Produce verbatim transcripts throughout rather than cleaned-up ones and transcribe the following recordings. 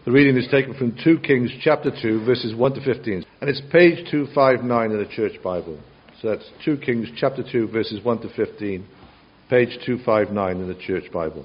The reading is taken from Second Kings chapter two, verses one to fifteen. And it's page two fifty-nine in the Church Bible. So that's Second Kings chapter two, verses one to fifteen, page two fifty-nine in the Church Bible.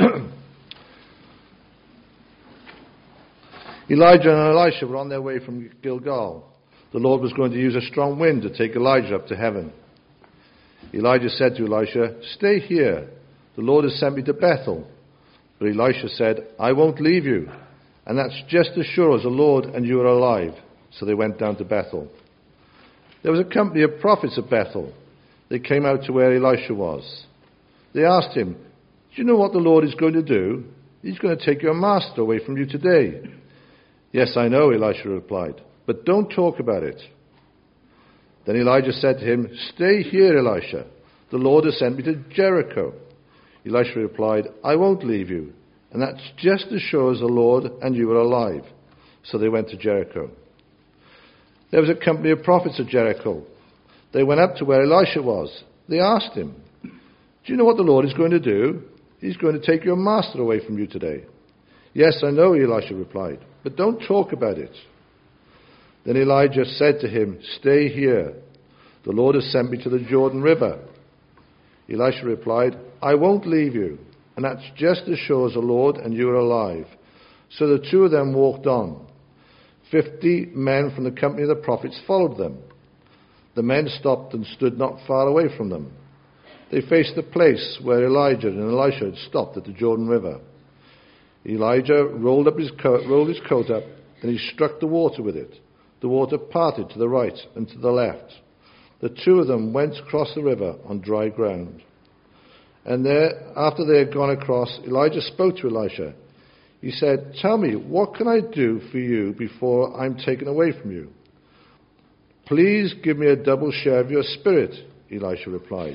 Elijah and Elisha were on their way from Gilgal. The Lord was going to use a strong wind to take Elijah up to heaven. Elijah said to Elisha, "Stay here. The Lord has sent me to Bethel." But Elisha said, "I won't leave you. And that's just as sure as the Lord and you are alive." So they went down to Bethel. There was a company of prophets at Bethel. They came out to where Elisha was. They asked him, "Do you know what the Lord is going to do? He's going to take your master away from you today." "Yes, I know," Elisha replied, "but don't talk about it." Then Elijah said to him, "Stay here, Elisha. The Lord has sent me to Jericho." Elisha replied, "I won't leave you. And that's just as sure as the Lord and you are alive." So they went to Jericho. There was a company of prophets at Jericho. They went up to where Elisha was. They asked him, "Do you know what the Lord is going to do? He's going to take your master away from you today." "Yes, I know," Elisha replied, "but don't talk about it." Then Elijah said to him, "Stay here. The Lord has sent me to the Jordan River." Elisha replied, "I won't leave you. And that's just as sure as the Lord and you are alive." So the two of them walked on. Fifty men from the company of the prophets followed them. The men stopped and stood not far away from them. They faced the place where Elijah and Elisha had stopped at the Jordan River. Elijah rolled up his coat, rolled his coat up, and he struck the water with it. The water parted to the right and to the left. The two of them went across the river on dry ground. And there, after they had gone across, Elijah spoke to Elisha. He said, "Tell me, what can I do for you before I'm taken away from you?" "Please give me a double share of your spirit," Elisha replied.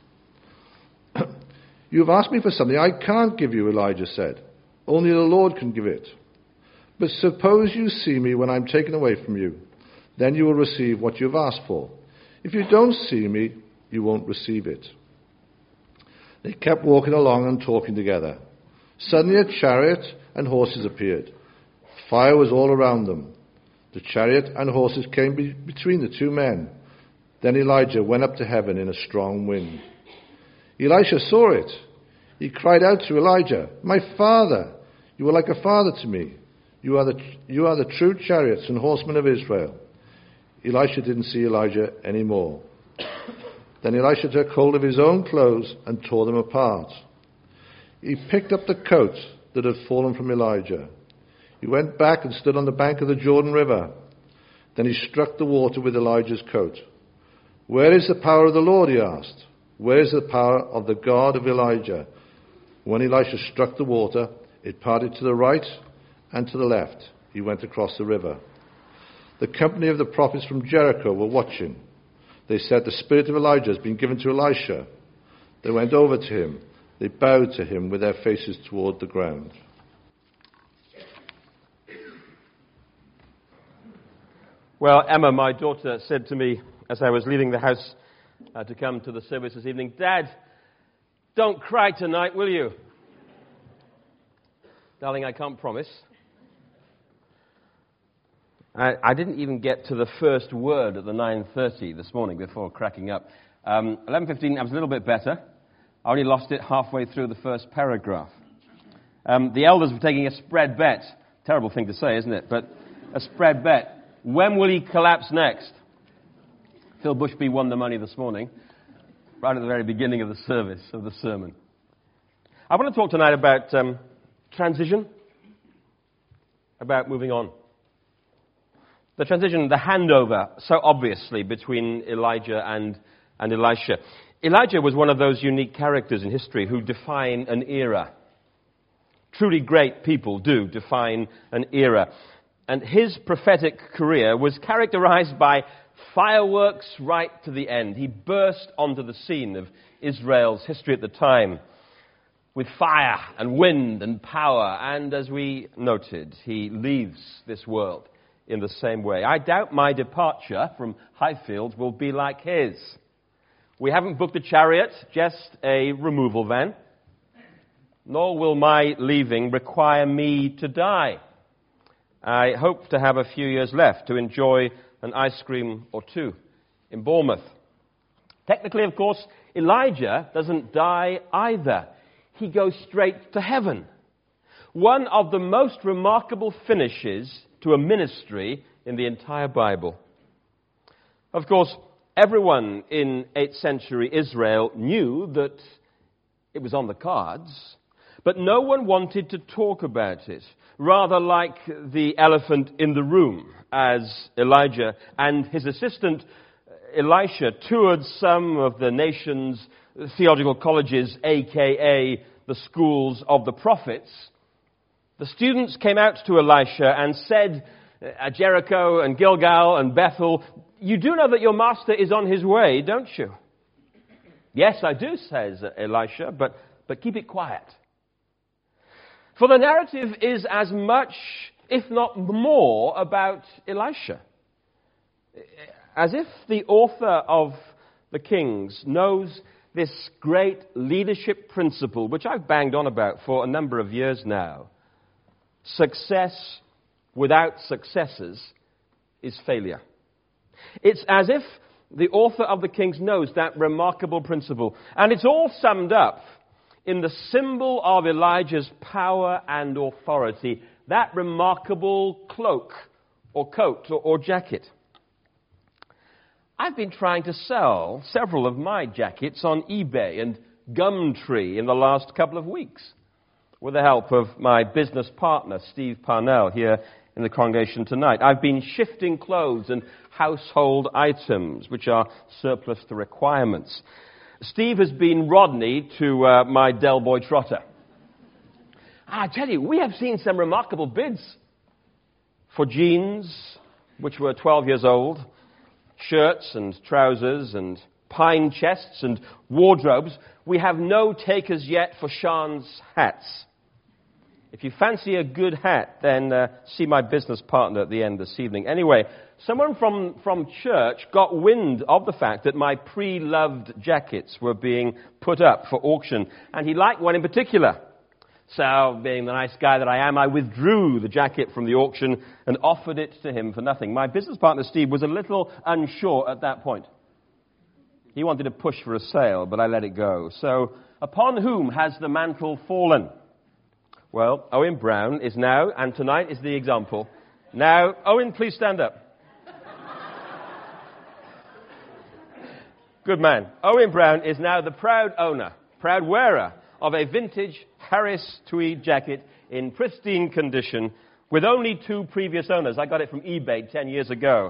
"You've asked me for something I can't give you," Elijah said. "Only the Lord can give it. But suppose you see me when I'm taken away from you. Then you will receive what you've asked for. If you don't see me, you won't receive it." They kept walking along and talking together. Suddenly a chariot and horses appeared. Fire was all around them. The chariot and horses came be- between the two men. Then Elijah went up to heaven in a strong wind. Elisha saw it. He cried out to Elijah, "My father, you are like a father to me. You are the, you are the true chariots and horsemen of Israel." Elisha didn't see Elijah anymore. Then Elisha took hold of his own clothes and tore them apart. He picked up the coat that had fallen from Elijah. He went back and stood on the bank of the Jordan River. Then he struck the water with Elijah's coat. "Where is the power of the Lord?" he asked. "Where is the power of the God of Elijah?" When Elisha struck the water, it parted to the right and to the left. He went across the river. The company of the prophets from Jericho were watching. They said, "The spirit of Elijah has been given to Elisha." They went over to him. They bowed to him with their faces toward the ground. Well, Emma, my daughter, said to me as I was leaving the house uh, to come to the service this evening, "Dad, don't cry tonight, will you?" Darling, I can't promise. I, I didn't even get to the first word at the nine thirty this morning before cracking up. Um, eleven fifteen, I was a little bit better. I only lost it halfway through the first paragraph. Um, the elders were taking a spread bet. Terrible thing to say, isn't it? But a spread bet. When will he collapse next? Phil Bushby won the money this morning, right at the very beginning of the service, of the sermon. I want to talk tonight about um, transition, about moving on. The transition, the handover, so obviously, between Elijah and, and Elisha. Elijah was one of those unique characters in history who define an era. Truly great people do define an era. And his prophetic career was characterized by fireworks right to the end. He burst onto the scene of Israel's history at the time with fire and wind and power. And as we noted, he leaves this world in the same way. I doubt my departure from Highfield will be like his. We haven't booked a chariot, just a removal van. Nor will my leaving require me to die. I hope to have a few years left to enjoy an ice cream or two in Bournemouth. Technically, of course, Elijah doesn't die either. He goes straight to heaven. One of the most remarkable finishes to a ministry in the entire Bible. Of course, everyone in eighth century Israel knew that it was on the cards, but no one wanted to talk about it. Rather like the elephant in the room, as Elijah and his assistant Elisha toured some of the nation's theological colleges, aka the schools of the prophets. The students came out to Elisha and said at Jericho and Gilgal and Bethel, "You do know that your master is on his way, don't you?" "Yes, I do," says Elisha, but, but keep it quiet. For the narrative is as much, if not more, about Elisha. As if the author of the Kings knows this great leadership principle, which I've banged on about for a number of years now. Success without successors is failure. It's as if the author of the Kings knows that remarkable principle. And it's all summed up in the symbol of Elijah's power and authority, that remarkable cloak or coat or, or jacket. I've been trying to sell several of my jackets on eBay and Gumtree in the last couple of weeks with the help of my business partner, Steve Parnell, here in the congregation tonight. I've been shifting clothes and household items which are surplus to requirements. Steve has been Rodney to uh, my Del Boy Trotter. I tell you, we have seen some remarkable bids for jeans, which were twelve years old, shirts and trousers and pine chests and wardrobes. We have no takers yet for Sean's hats. If you fancy a good hat, then uh, see my business partner at the end this evening. Anyway, someone from, from church got wind of the fact that my pre-loved jackets were being put up for auction, and he liked one in particular. So, being the nice guy that I am, I withdrew the jacket from the auction and offered it to him for nothing. My business partner, Steve, was a little unsure at that point. He wanted to push for a sale, but I let it go. So, upon whom has the mantle fallen? Well, Owen Brown is now, and tonight is the example. Now, Owen, please stand up. Good man. Owen Brown is now the proud owner, proud wearer of a vintage Harris tweed jacket in pristine condition with only two previous owners. I got it from eBay ten years ago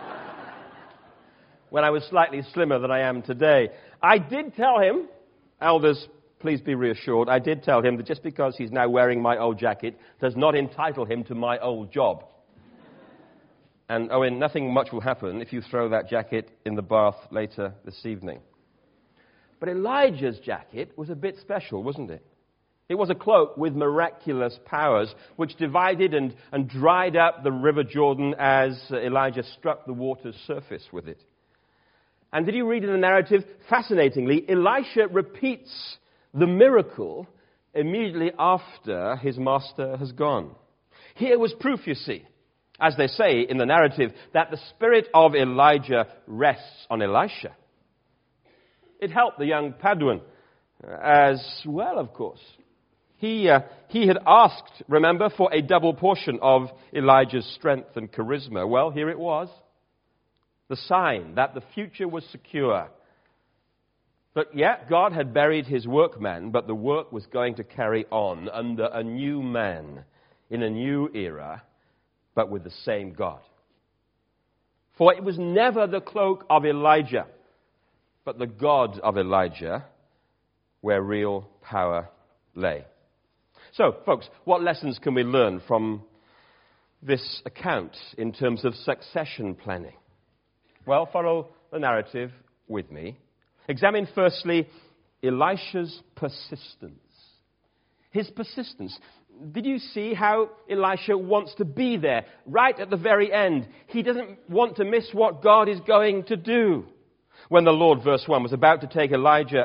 when I was slightly slimmer than I am today. I did tell him, elders, please be reassured, I did tell him that just because he's now wearing my old jacket does not entitle him to my old job. And Owen, nothing much will happen if you throw that jacket in the bath later this evening. But Elijah's jacket was a bit special, wasn't it? It was a cloak with miraculous powers, which divided and, and dried up the river Jordan as Elijah struck the water's surface with it. And did you read in the narrative? Fascinatingly, Elisha repeats the miracle immediately after his master has gone. Here was proof, you see, as they say in the narrative, that the spirit of Elijah rests on Elisha. It helped the young Paduan as well, of course. He, uh, he had asked, remember, for a double portion of Elijah's strength and charisma. Well, here it was. The sign that the future was secure. But yet, God had buried his workman, but the work was going to carry on under a new man, in a new era, but with the same God. For it was never the cloak of Elijah, but the God of Elijah, where real power lay. So, folks, what lessons can we learn from this account in terms of succession planning? Well, follow the narrative with me. Examine firstly Elisha's persistence. His persistence. Did you see how Elisha wants to be there right at the very end? He doesn't want to miss what God is going to do. When the Lord, verse one, was about to take Elijah up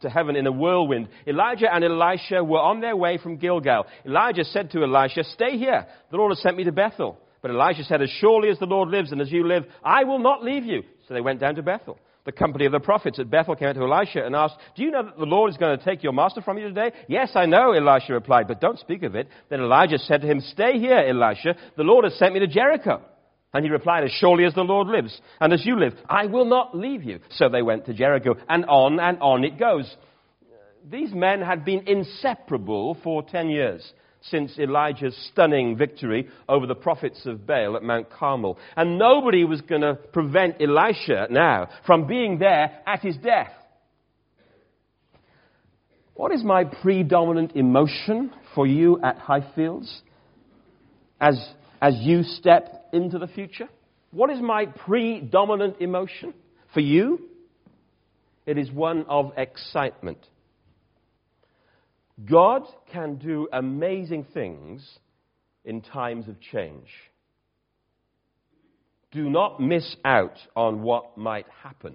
to heaven in a whirlwind. Elijah and Elisha were on their way from Gilgal. Elijah said to Elisha, "Stay here. The Lord has sent me to Bethel." But Elisha said, "As surely as the Lord lives and as you live, I will not leave you." So they went down to Bethel. The company of the prophets at Bethel came out to Elisha and asked, "Do you know that the Lord is going to take your master from you today?" "Yes, I know," Elisha replied, "but don't speak of it." Then Elijah said to him, "Stay here, Elisha. The Lord has sent me to Jericho." And he replied, "As surely as the Lord lives and as you live, I will not leave you." So they went to Jericho, and on and on it goes. These men had been inseparable for ten years. Since Elijah's stunning victory over the prophets of Baal at Mount Carmel. And nobody was going to prevent Elisha now from being there at his death. What is my predominant emotion for you at Highfields as, as you step into the future? What is my predominant emotion for you? It is one of excitement. God can do amazing things in times of change. Do not miss out on what might happen.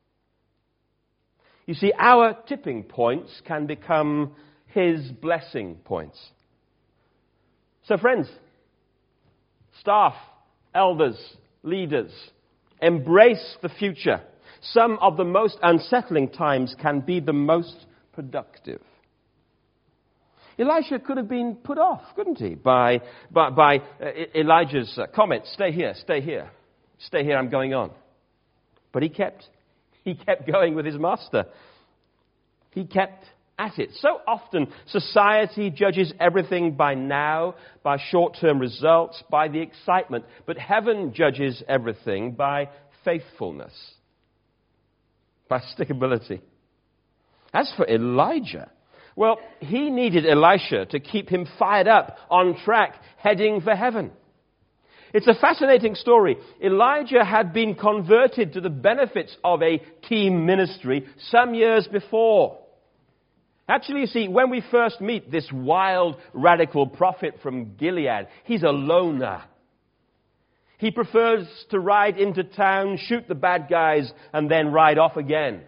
You see, our tipping points can become His blessing points. So friends, staff, elders, leaders, embrace the future. Some of the most unsettling times can be the most productive. Elisha could have been put off, couldn't he, by, by, by uh, Elijah's uh, comment, "Stay here, stay here, stay here, I'm going on." But he kept, he kept going with his master. He kept at it. So often, society judges everything by now, by short-term results, by the excitement. But heaven judges everything by faithfulness, by stickability. As for Elijah, well, he needed Elisha to keep him fired up, on track, heading for heaven. It's a fascinating story. Elijah had been converted to the benefits of a team ministry some years before. Actually, you see, when we first meet this wild, radical prophet from Gilead, he's a loner. He prefers to ride into town, shoot the bad guys, and then ride off again.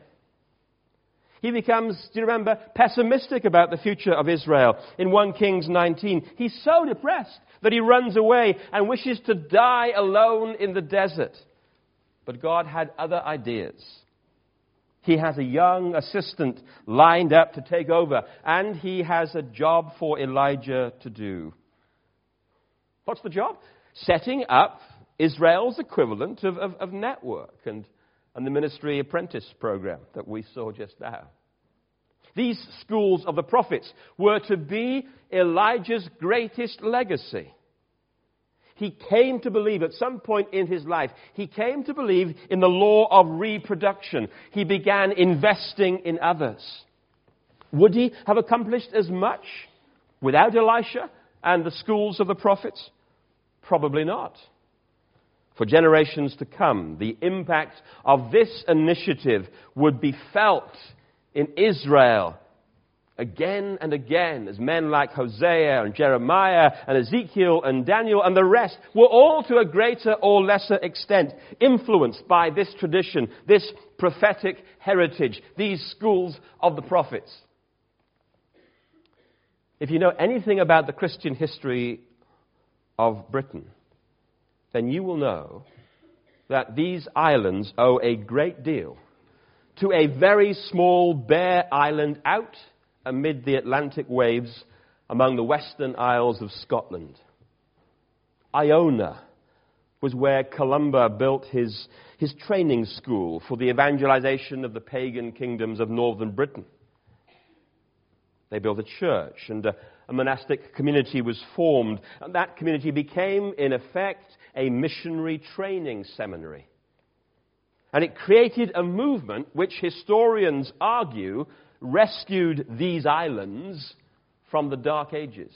He becomes, do you remember, pessimistic about the future of Israel. In First Kings nineteen, he's so depressed that he runs away and wishes to die alone in the desert. But God had other ideas. He has a young assistant lined up to take over, and he has a job for Elijah to do. What's the job? Setting up Israel's equivalent of, of, of Network and and the ministry apprentice program that we saw just now. These schools of the prophets were to be Elijah's greatest legacy. He came to believe at some point in his life, he came to believe in the law of reproduction. He began investing in others. Would he have accomplished as much without Elisha and the schools of the prophets? Probably not. For generations to come, the impact of this initiative would be felt in Israel again and again as men like Hosea and Jeremiah and Ezekiel and Daniel and the rest were all to a greater or lesser extent influenced by this tradition, this prophetic heritage, these schools of the prophets. If you know anything about the Christian history of Britain, then you will know that these islands owe a great deal to a very small, bare island out amid the Atlantic waves among the western isles of Scotland. Iona was where Columba built his, his training school for the evangelization of the pagan kingdoms of northern Britain. They built a church, and a, a monastic community was formed, and that community became, in effect, a missionary training seminary. And it created a movement which historians argue rescued these islands from the Dark Ages.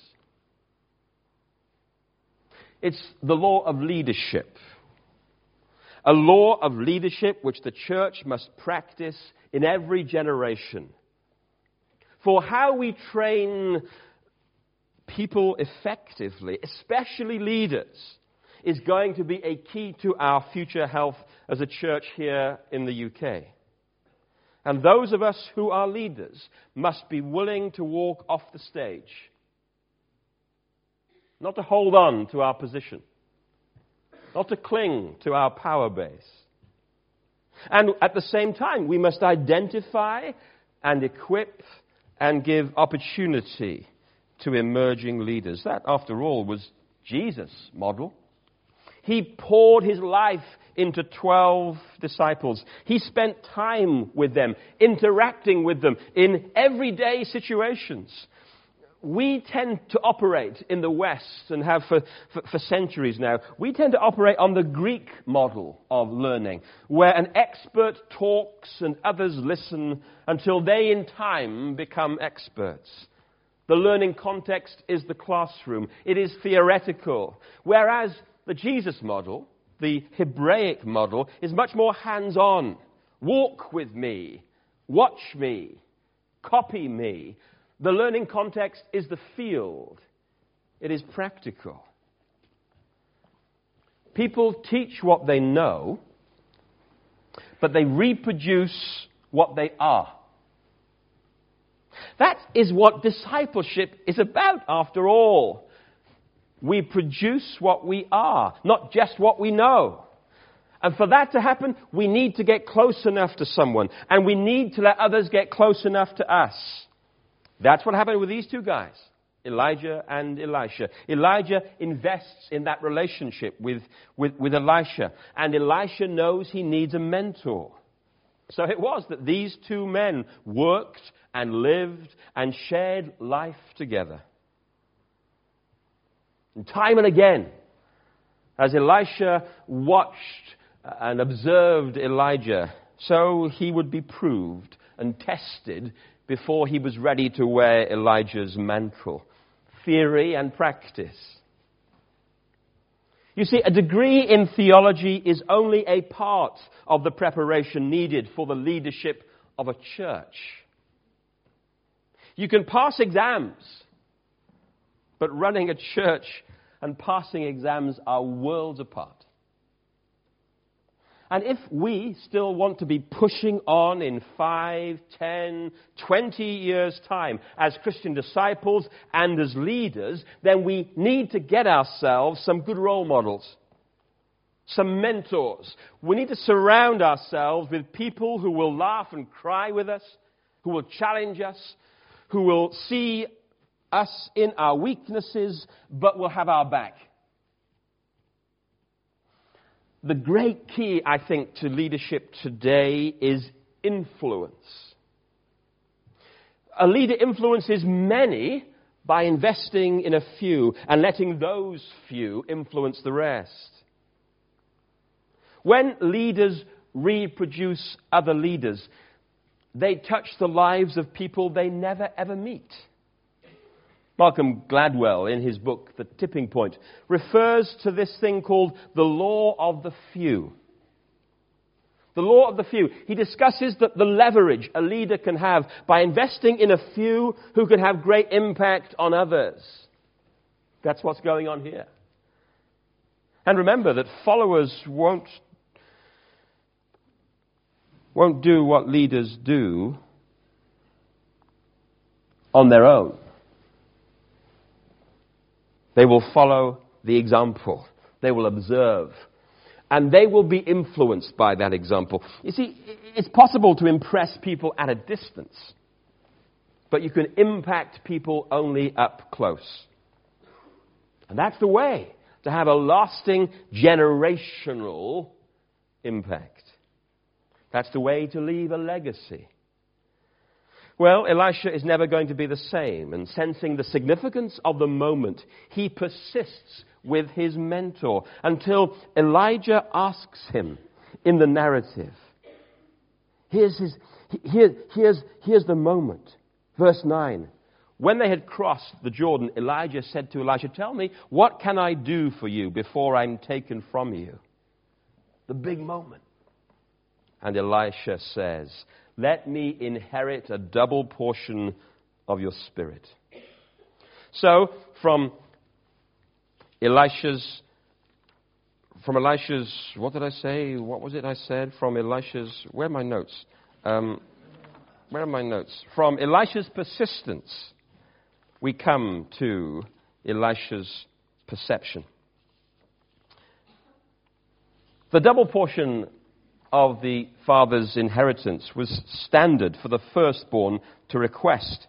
It's the law of leadership. A law of leadership which the church must practice in every generation. For how we train people effectively, especially leaders, is going to be a key to our future health as a church here in the U K. And those of us who are leaders must be willing to walk off the stage. Not to hold on to our position. Not to cling to our power base. And at the same time, we must identify and equip and give opportunity to emerging leaders. That, after all, was Jesus' model. He poured his life into twelve disciples. He spent time with them, interacting with them in everyday situations. We tend to operate in the West, and have for, for, for centuries now, we tend to operate on the Greek model of learning, where an expert talks and others listen until they in time become experts. The learning context is the classroom. It is theoretical. Whereas the Jesus model, the Hebraic model, is much more hands-on. Walk with me. Watch me. Copy me. The learning context is the field. It is practical. People teach what they know, but they reproduce what they are. That is what discipleship is about, after all. We produce what we are, not just what we know. And for that to happen, we need to get close enough to someone, and we need to let others get close enough to us. That's what happened with these two guys, Elijah and Elisha. Elijah invests in that relationship with, with, with Elisha, and Elisha knows he needs a mentor. So it was that these two men worked and lived and shared life together. And time and again, as Elisha watched and observed Elijah, so he would be proved and tested before he was ready to wear Elijah's mantle. Theory and practice. You see, a degree in theology is only a part of the preparation needed for the leadership of a church. You can pass exams, but running a church and passing exams are worlds apart. And if we still want to be pushing on in five, ten, twenty years' time as Christian disciples and as leaders, then we need to get ourselves some good role models, some mentors. We need to surround ourselves with people who will laugh and cry with us, who will challenge us, who will see us in our weaknesses, but will have our back. The great key, I think, to leadership today is influence. A leader influences many by investing in a few and letting those few influence the rest. When leaders reproduce other leaders, they touch the lives of people they never ever meet. Malcolm Gladwell, in his book, The Tipping Point, refers to this thing called the law of the few. The law of the few. He discusses that the leverage a leader can have by investing in a few who can have great impact on others. That's what's going on here. And remember that followers won't, won't do what leaders do on their own. They will follow the example. They will observe. And they will be influenced by that example. You see, it's possible to impress people at a distance, but you can impact people only up close. And that's the way to have a lasting generational impact. That's the way to leave a legacy. Well, Elisha is never going to be the same, and sensing the significance of the moment, he persists with his mentor until Elijah asks him in the narrative. Here's, his, here, here's, here's the moment. Verse nine. When they had crossed the Jordan, Elijah said to Elisha, "Tell me, what can I do for you before I'm taken from you?" The big moment. And Elisha says, "Let me inherit a double portion of your spirit." So, from Elisha's, from Elisha's, what did I say? What was it I said? From Elisha's, where are my notes? Um, where are my notes? From Elisha's persistence, we come to Elisha's perception. The double portion of the father's inheritance was standard for the firstborn to request.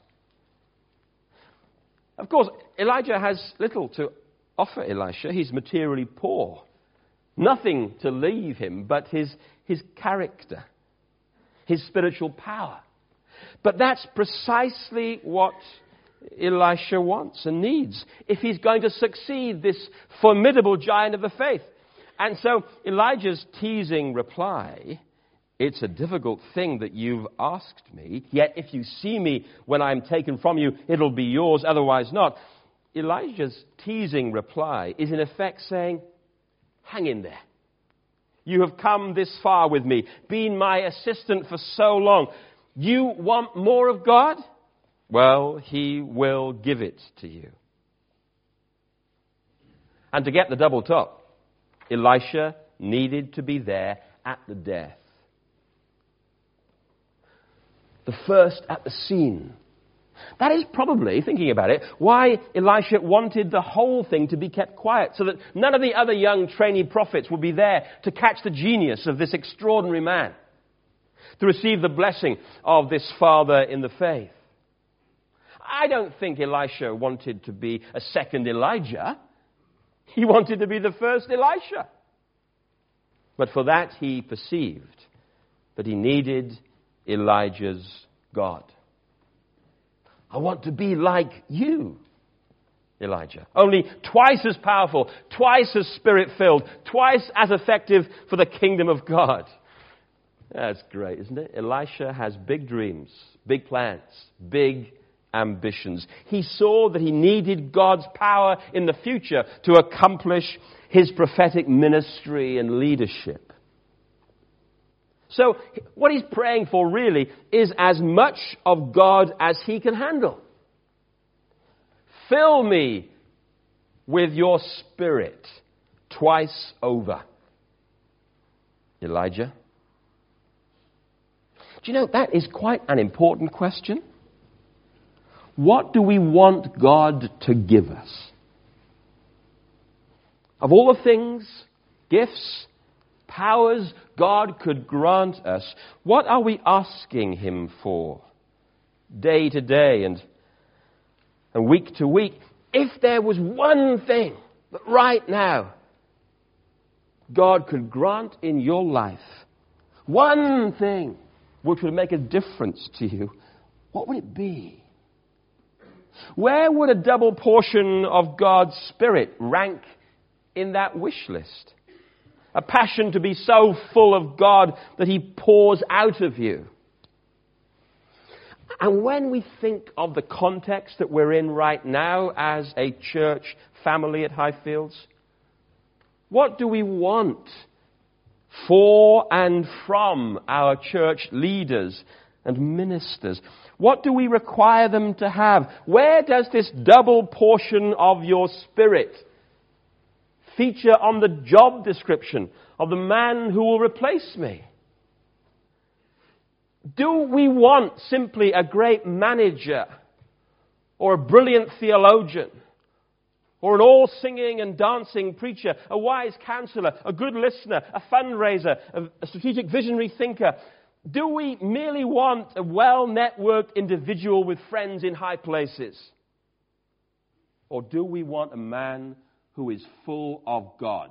Of course, Elijah has little to offer Elisha. He's materially poor. Nothing to leave him but his, his character, his spiritual power. But that's precisely what Elisha wants and needs if he's going to succeed this formidable giant of the faith. And so Elijah's teasing reply, "It's a difficult thing that you've asked me, yet if you see me when I'm taken from you, it'll be yours, otherwise not." Elijah's teasing reply is in effect saying, hang in there. You have come this far with me, been my assistant for so long. You want more of God? Well, he will give it to you. And to get the double top, Elisha needed to be there at the death. The first at the scene. That is probably, thinking about it, why Elisha wanted the whole thing to be kept quiet, so that none of the other young trainee prophets would be there to catch the genius of this extraordinary man, to receive the blessing of this father in the faith. I don't think Elisha wanted to be a second Elijah. He wanted to be the first Elisha. But for that he perceived that he needed Elijah's God. I want to be like you, Elijah. Only twice as powerful, twice as spirit-filled, twice as effective for the kingdom of God. That's great, isn't it? Elisha has big dreams, big plans, big ambitions. He saw that he needed God's power in the future to accomplish his prophetic ministry and leadership. So what he's praying for really is as much of God as he can handle. Fill me with your spirit twice over, Elijah. Do you know, that is quite an important question. What do we want God to give us? Of all the things, gifts, powers God could grant us, what are we asking him for? Day to day and, and week to week. If there was one thing that right now God could grant in your life, one thing which would make a difference to you, what would it be? Where would a double portion of God's Spirit rank in that wish list? A passion to be so full of God that he pours out of you. And when we think of the context that we're in right now as a church family at Highfields, what do we want for and from our church leaders and ministers? What do we require them to have? Where does this double portion of your Spirit feature on the job description of the man who will replace me? Do we want simply a great manager or a brilliant theologian or an all-singing and dancing preacher, a wise counselor, a good listener, a fundraiser, a strategic visionary thinker? Do we merely want a well-networked individual with friends in high places? Or do we want a man who is full of God?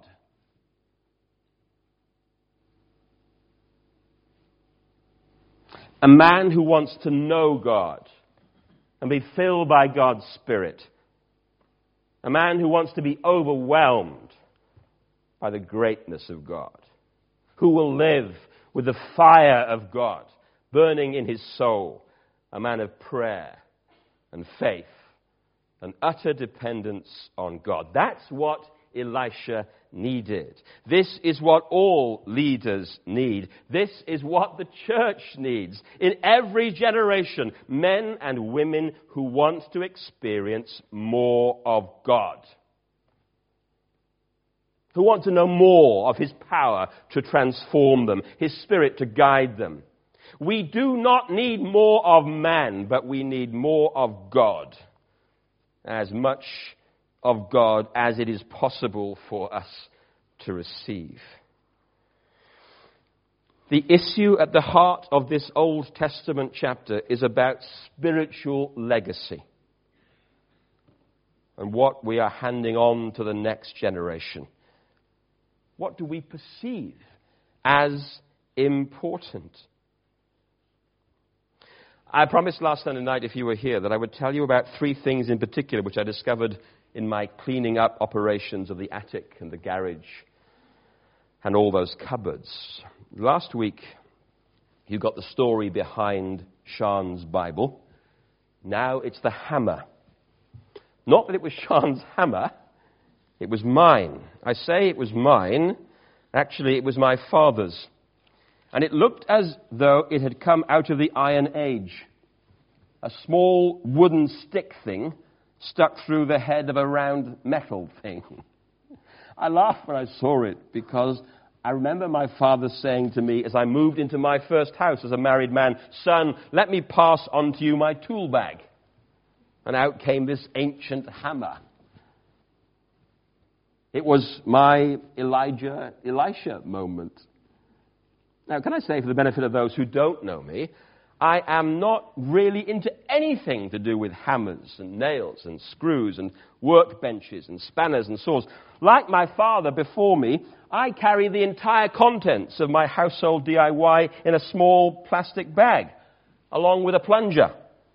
A man who wants to know God and be filled by God's Spirit. A man who wants to be overwhelmed by the greatness of God. Who will live with the fire of God burning in his soul. A man of prayer and faith and utter dependence on God. That's what Elisha needed. This is what all leaders need. This is what the church needs. In every generation, men and women who want to experience more of God. Who want to know more of his power to transform them, his Spirit to guide them. We do not need more of man, but we need more of God. As much of God as it is possible for us to receive. The issue at the heart of this Old Testament chapter is about spiritual legacy and what we are handing on to the next generation. What do we perceive as important? I promised last Sunday night, if you were here, that I would tell you about three things in particular which I discovered in my cleaning up operations of the attic and the garage and all those cupboards. Last week, you got the story behind Sean's Bible. Now it's the hammer. Not that it was Sean's hammer, it was mine. I say it was mine. Actually, it was my father's. And it looked as though it had come out of the Iron Age. A small wooden stick thing stuck through the head of a round metal thing. I laughed when I saw it because I remember my father saying to me as I moved into my first house as a married man, "Son, let me pass on to you my tool bag." And out came this ancient hammer. It was my Elijah, Elisha moment. Now, can I say, for the benefit of those who don't know me, I am not really into anything to do with hammers and nails and screws and workbenches and spanners and saws. Like my father before me, I carry the entire contents of my household D I Y in a small plastic bag, along with a plunger.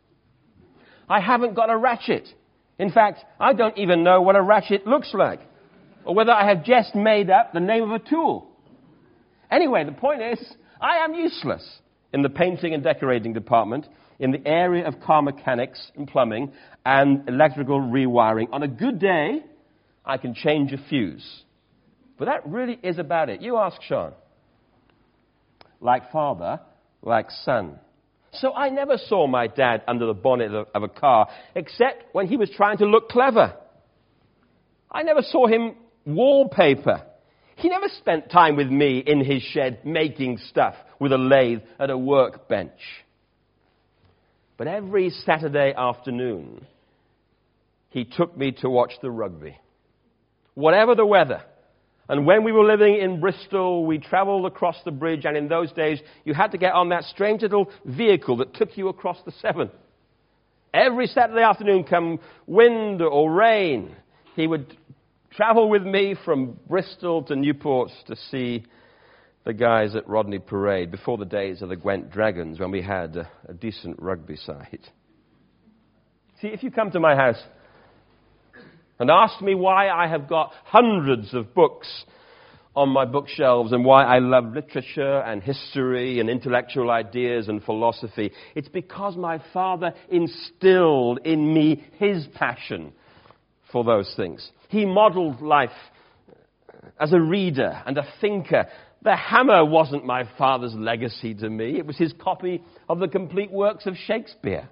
I haven't got a ratchet. In fact, I don't even know what a ratchet looks like, or whether I have just made up the name of a tool. Anyway, the point is, I am useless in the painting and decorating department, in the area of car mechanics and plumbing and electrical rewiring. On a good day, I can change a fuse. But that really is about it. You ask Sean. Like father, like son. So I never saw my dad under the bonnet of, of a car, except when he was trying to look clever. I never saw him wallpaper. He never spent time with me in his shed making stuff with a lathe at a workbench. But every Saturday afternoon, he took me to watch the rugby. Whatever the weather. And when we were living in Bristol, we travelled across the bridge, and in those days, you had to get on that strange little vehicle that took you across the Severn. Every Saturday afternoon, come wind or rain, he would travel with me from Bristol to Newport to see the guys at Rodney Parade before the days of the Gwent Dragons, when we had a, a decent rugby side. See, if you come to my house and ask me why I have got hundreds of books on my bookshelves and why I love literature and history and intellectual ideas and philosophy, it's because my father instilled in me his passion for those things. He modeled life as a reader and a thinker. The hammer wasn't my father's legacy to me. It was his copy of the complete works of Shakespeare.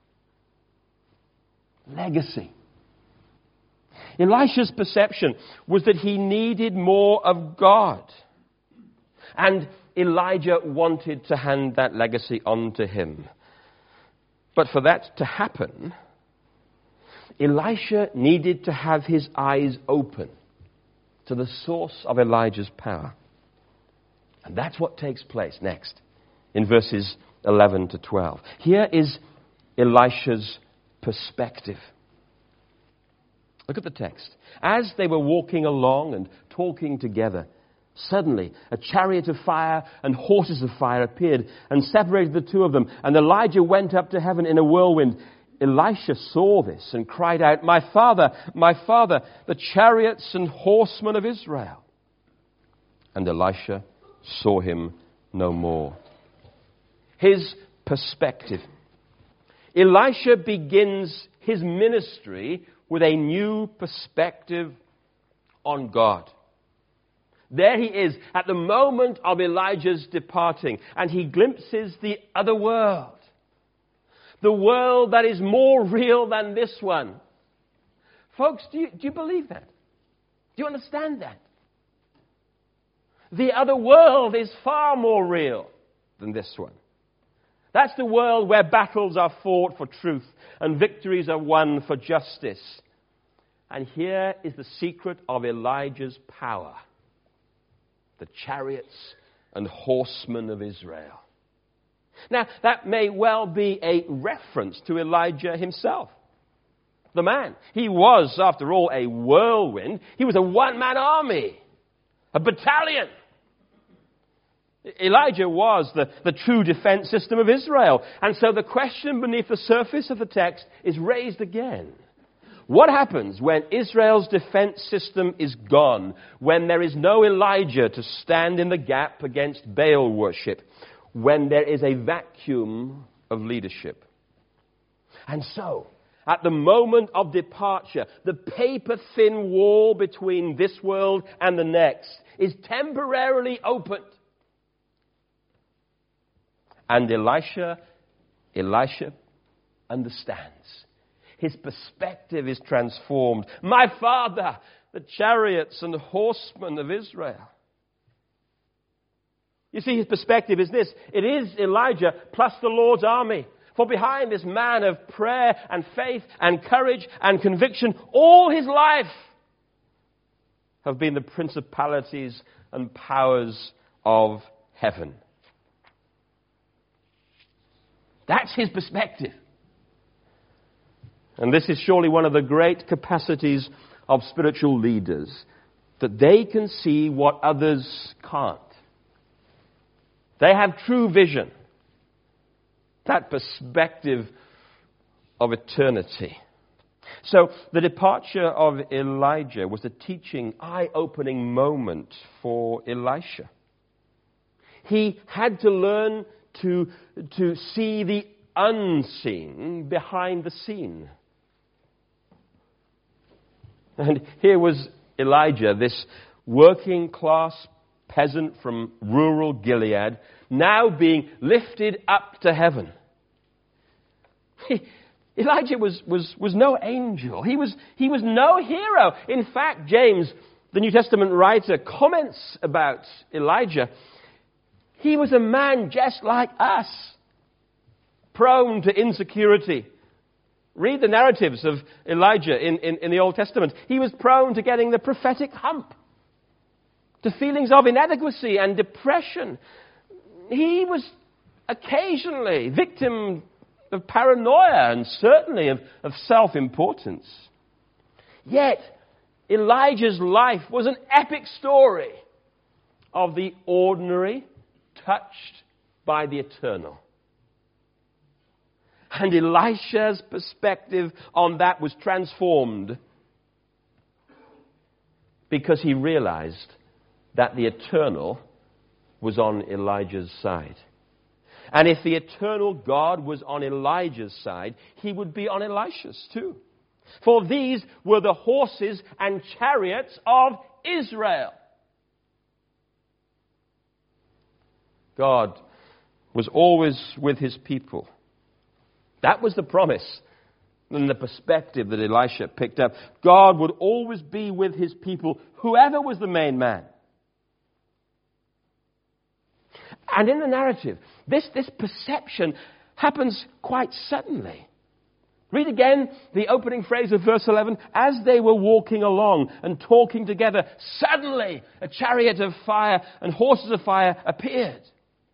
Legacy. Elisha's perception was that he needed more of God. And Elijah wanted to hand that legacy on to him. But for that to happen, Elisha needed to have his eyes open to the source of Elijah's power. And that's what takes place next in verses eleven to twelve. Here is Elisha's perspective. Look at the text. As they were walking along and talking together, suddenly a chariot of fire and horses of fire appeared and separated the two of them. And Elijah went up to heaven in a whirlwind. Elisha saw this and cried out, "My father, my father, the chariots and horsemen of Israel." And Elisha saw him no more. His perspective. Elisha begins his ministry with a new perspective on God. There he is at the moment of Elijah's departing, and he glimpses the other world. The world that is more real than this one. Folks, do you, do you believe that? Do you understand that? The other world is far more real than this one. That's the world where battles are fought for truth and victories are won for justice. And here is the secret of Elijah's power: the chariots and horsemen of Israel. Now, that may well be a reference to Elijah himself. The man. He was, after all, a whirlwind. He was a one-man army, a battalion. Elijah was the, the true defense system of Israel. And so the question beneath the surface of the text is raised again. What happens when Israel's defense system is gone, when there is no Elijah to stand in the gap against Baal worship, when there is a vacuum of leadership? And so, at the moment of departure, the paper-thin wall between this world and the next is temporarily opened. And Elisha, Elisha understands. His perspective is transformed. My father, the chariots and the horsemen of Israel. You see, his perspective is this: it is Elijah plus the Lord's army. For behind this man of prayer and faith and courage and conviction, all his life have been the principalities and powers of heaven. That's his perspective. And this is surely one of the great capacities of spiritual leaders, that they can see what others can't. They have true vision. That perspective of eternity. So the departure of Elijah was a teaching, eye-opening moment for Elisha. He had to learn to, to see the unseen behind the scene. And here was Elijah, this working-class peasant from rural Gilead, now being lifted up to heaven. He, Elijah was, was, was no angel. He was, he was no hero. In fact, James, the New Testament writer, comments about Elijah. He was a man just like us, prone to insecurity. Read the narratives of Elijah in, in, in the Old Testament. He was prone to getting the prophetic hump, to feelings of inadequacy and depression. He was occasionally victim of paranoia and certainly of, of self-importance. Yet, Elijah's life was an epic story of the ordinary touched by the eternal. And Elisha's perspective on that was transformed because he realized that the eternal was on Elijah's side. And if the eternal God was on Elijah's side, he would be on Elisha's too. For these were the horses and chariots of Israel. God was always with his people. That was the promise and the perspective that Elisha picked up. God would always be with his people, whoever was the main man. And in the narrative, this, this perception happens quite suddenly. Read again the opening phrase of verse eleven. As they were walking along and talking together, suddenly a chariot of fire and horses of fire appeared.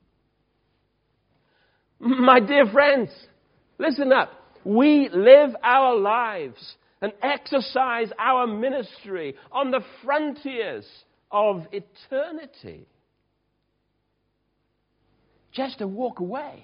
My dear friends, listen up. We live our lives and exercise our ministry on the frontiers of eternity. Just a walk away.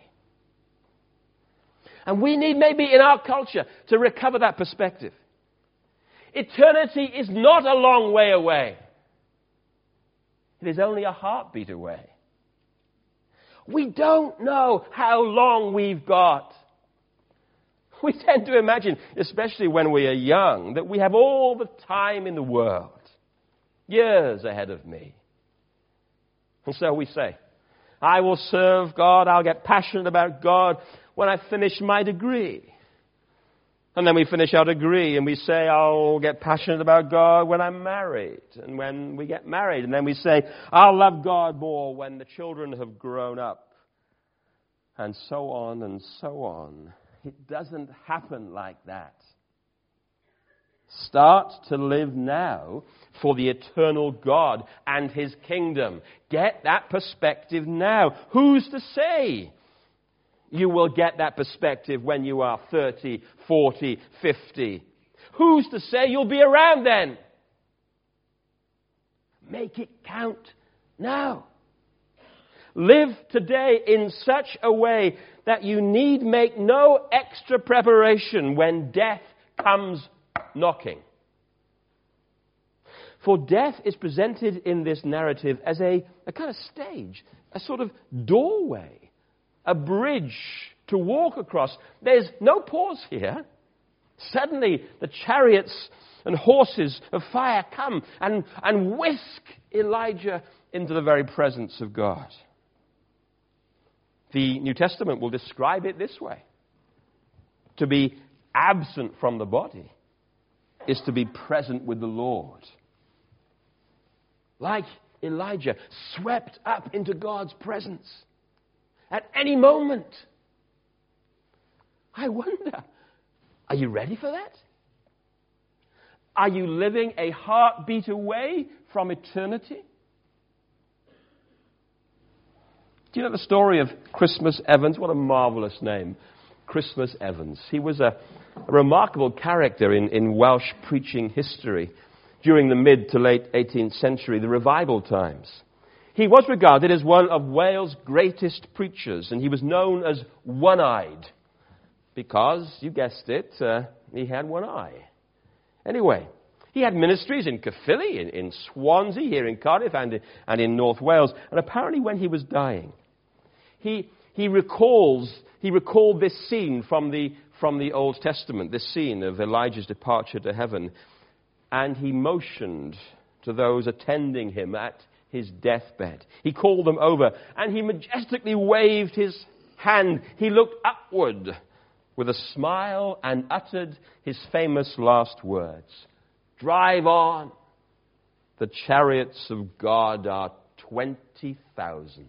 And we need maybe in our culture to recover that perspective. Eternity is not a long way away. It is only a heartbeat away. We don't know how long we've got. We tend to imagine, especially when we are young, that we have all the time in the world. Years ahead of me. And so we say, I will serve God, I'll get passionate about God when I finish my degree. And then we finish our degree and we say, I'll get passionate about God when I'm married. And when we get married. And then we say, I'll love God more when the children have grown up. and so on and so on. It doesn't happen like that. Start to live now for the eternal God and His kingdom. Get that perspective now. Who's to say you will get that perspective when you are thirty, forty, fifty? Who's to say you'll be around then? Make it count now. Live today in such a way that you need make no extra preparation when death comes knocking. For death is presented in this narrative as a, a kind of stage, a sort of doorway, a bridge to walk across. There's no pause here. Suddenly the chariots and horses of fire come and, and whisk Elijah into the very presence of God. The New Testament will describe it this way. To be absent from the body is to be present with the Lord. Like Elijah, swept up into God's presence at any moment. I wonder, are you ready for that? Are you living a heartbeat away from eternity? Do you know the story of Christmas Evans? What a marvelous name. Christmas Evans. He was a, a remarkable character in, in Welsh preaching history during the mid to late eighteenth century, the revival times. He was regarded as one of Wales' greatest preachers, and he was known as one-eyed because, you guessed it, uh, he had one eye. Anyway, he had ministries in Caerphilly, in, in Swansea, here in Cardiff, and, and in North Wales. And apparently when he was dying, he, he recalls, he recalled this scene from the, from the Old Testament, this scene of Elijah's departure to heaven. And he motioned to those attending him at his deathbed. He called them over, and he majestically waved his hand. He looked upward with a smile and uttered his famous last words. Drive on. The chariots of God are twenty thousand.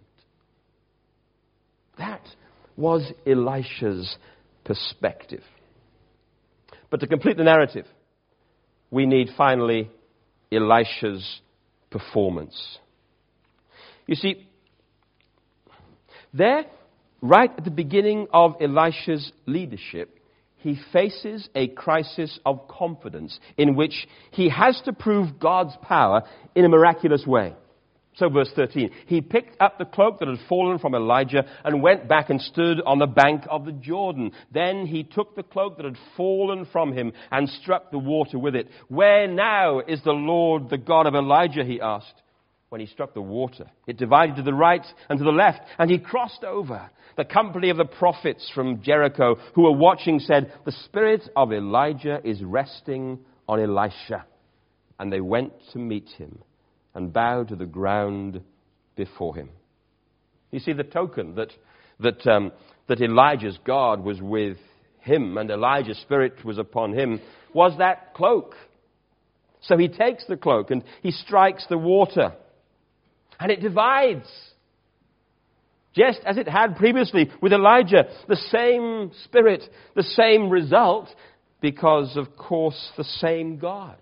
That was Elisha's perspective. But to complete the narrative, we need finally Elisha's performance. You see, there, right at the beginning of Elisha's leadership, he faces a crisis of confidence in which he has to prove God's power in a miraculous way. So verse thirteen, he picked up the cloak that had fallen from Elijah and went back and stood on the bank of the Jordan. Then he took the cloak that had fallen from him and struck the water with it. Where now is the Lord, the God of Elijah, he asked. When he struck the water, it divided to the right and to the left, and he crossed over. The company of the prophets from Jericho who were watching said, the spirit of Elijah is resting on Elisha. And they went to meet him and bowed to the ground before him. You see, the token that that um, that Elijah's God was with him and Elijah's spirit was upon him was that cloak. So he takes the cloak and he strikes the water, and it divides. Just as it had previously with Elijah, the same spirit, the same result, because, of course, the same God.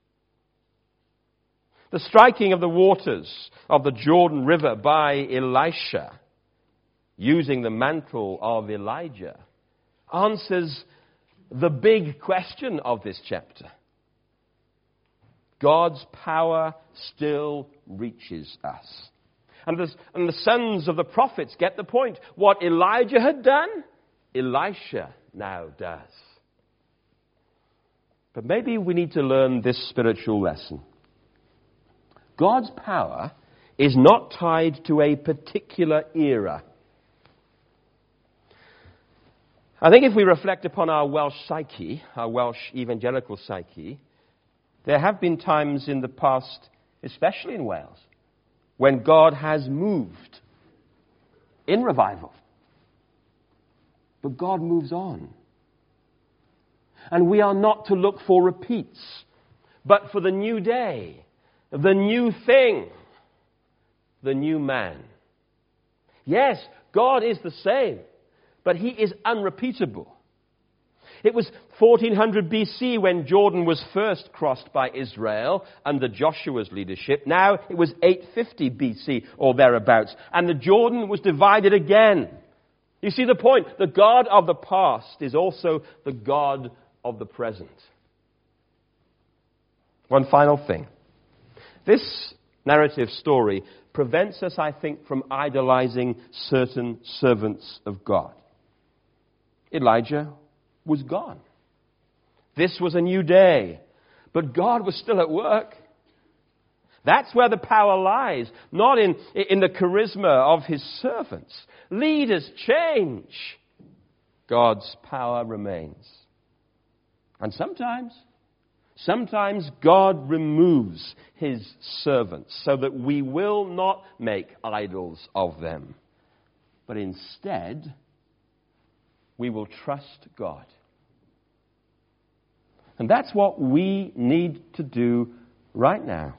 The striking of the waters of the Jordan River by Elisha, using the mantle of Elijah, answers the big question of this chapter. God's power still reaches us. And the, and the sons of the prophets get the point. What Elijah had done, Elisha now does. But maybe we need to learn this spiritual lesson. God's power is not tied to a particular era. I think if we reflect upon our Welsh psyche, our Welsh evangelical psyche, there have been times in the past, especially in Wales, when God has moved in revival. But God moves on. And we are not to look for repeats, but for the new day, the new thing, the new man. Yes, God is the same. but he is unrepeatable. It was fourteen hundred B C when Jordan was first crossed by Israel under Joshua's leadership. Now it was eight fifty B C or thereabouts, and the Jordan was divided again. You see the point? The God of the past is also the God of the present. One final thing. This narrative story prevents us, I think, from idolizing certain servants of God. Elijah was gone. This was a new day, but God was still at work. That's where the power lies, not in, in the charisma of his servants. Leaders change. God's power remains. And sometimes, sometimes God removes his servants so that we will not make idols of them, but instead we will trust God. And that's what we need to do right now.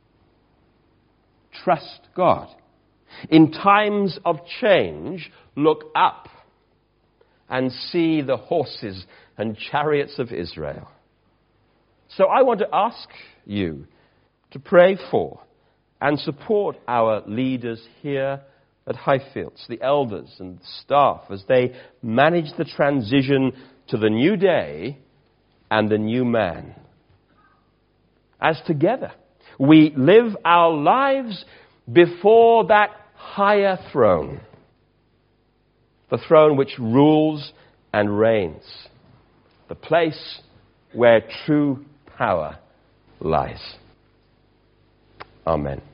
Trust God. In times of change, look up and see the horses and chariots of Israel. So I want to ask you to pray for and support our leaders here at Highfields, the elders and staff, as they manage the transition to the new day and the new man. As together we live our lives before that higher throne, the throne which rules and reigns, the place where true power lies. Amen.